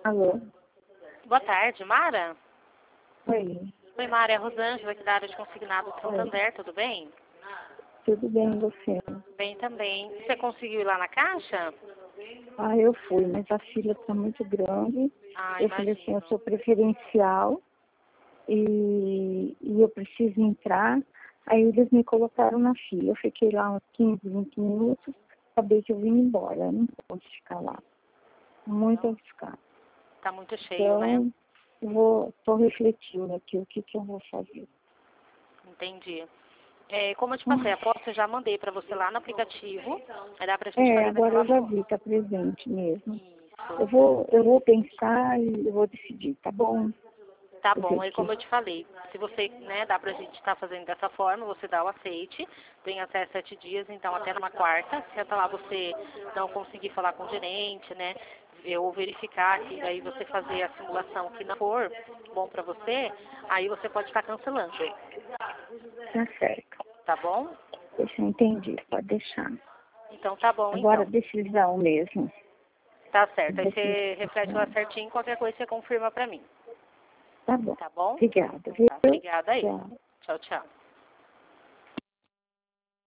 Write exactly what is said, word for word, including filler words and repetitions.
Alô? Boa tarde, Mara? Oi. Oi, Mara, é a Rosângela, aqui da área de consignado do Santander, tudo bem? Tudo bem, e você? Bem também. Você conseguiu ir lá na caixa? Ah, eu fui, mas a fila está muito grande. Ah, Eu falei assim, imagino. eu sou preferencial e, e eu preciso entrar. Aí eles me colocaram na fila. Eu fiquei lá uns quinze, vinte minutos. Acabei que eu vim embora. Eu não posso ficar lá. Muito arriscado. Tá muito cheio, né? Então, eu vou, estou refletindo aqui o que, que eu vou fazer. Entendi. É, como eu te passei, a posta eu já mandei pra você lá no aplicativo. Aí dá pra gente É, fazer agora daquela eu já forma. vi, está presente mesmo. Eu Isso. vou, eu vou pensar e eu vou decidir, tá bom? Tá Fazer bom, o aí quê? como eu te falei, se você, né, dá pra gente estar fazendo dessa forma, você dá o aceite, tem até sete dias, então até numa quarta, se até lá você não conseguir falar com o gerente, né, eu verificar que daí você fazer a simulação que não for bom pra você, aí você pode estar cancelando, Tá certo. tá bom? Deixa eu entender, pode deixar. Então tá bom, Agora, então. decisão mesmo. Tá certo, aí você reflete lá Decisão. certinho, qualquer coisa você confirma pra mim, Tá bom. tá bom? Obrigada, viu? Tá, obrigada aí. Tchau. Tchau, tchau.